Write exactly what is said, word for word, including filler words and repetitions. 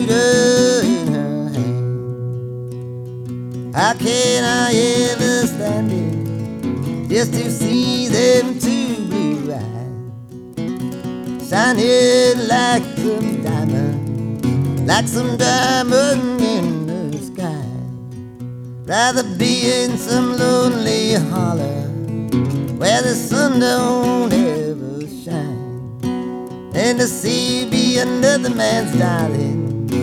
in her hand. How can I ever stand it just to see them two blue eyes shining like some diamond, like some diamond in the sky? Rather be in some lonely hollow where the sun don't ever shine, than to see be another man's darling